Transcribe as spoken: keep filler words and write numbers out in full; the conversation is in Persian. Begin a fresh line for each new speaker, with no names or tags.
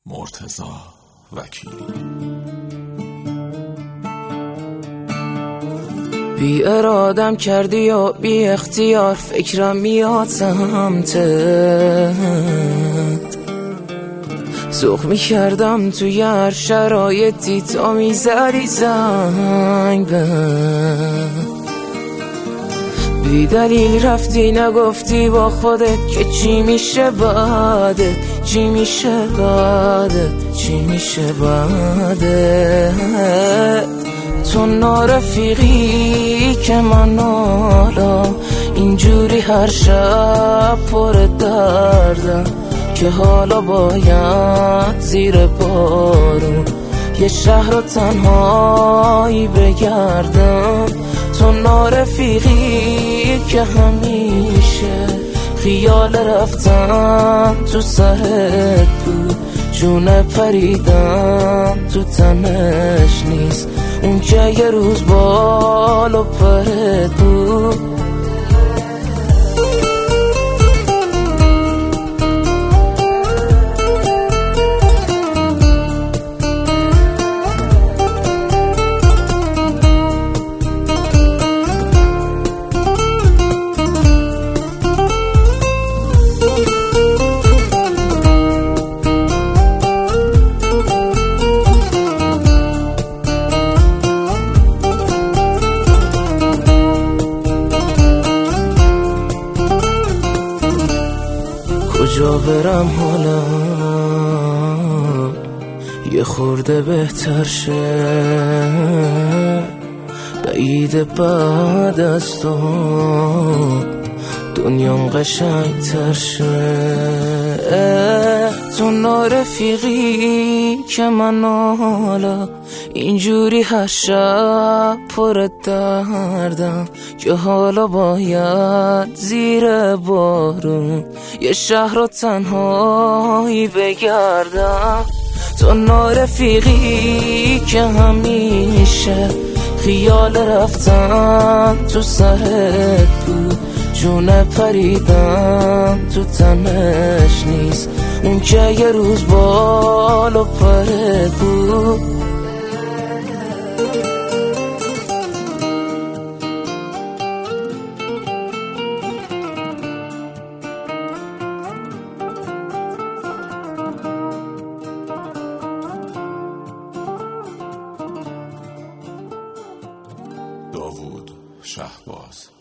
مرتضی وکیلی.
بی ارادم کردی و بی اختیار فکرم میاد سمتت، ذوق میکردم توی هر شرایطی تا میزدی زنگ به بی دلیل رفتی نگفتی با خودت که چی میشه بعدت، چی میشه بعدت، چی میشه بعدت. تو نارفیقی که من حالا اینجوری هر شب پر دردم که حالا باید زیر بارون یه شهر رو تنهایی بگردم. تو نارفیقی که همیشه خیال رفتن تو سرت بود، جون پریدن تو تنش نیست اون که یه روز بال و پرت بود. کجا برم حالا یه خورده بهتر شه، بعید بعد از تو دنیام قشنگ تر شه. تو نارفیقی که من حالا اینجوری هر شب پر دردم که حالا باید زیر بارون یه شهر رو تنهایی بگردم. تو نارفیقی که همیشه خیال رفتن تو سرت بود، جون پریدن تو تنش نیست اون که یه روز بال و پرت بود.
داوود شهباز.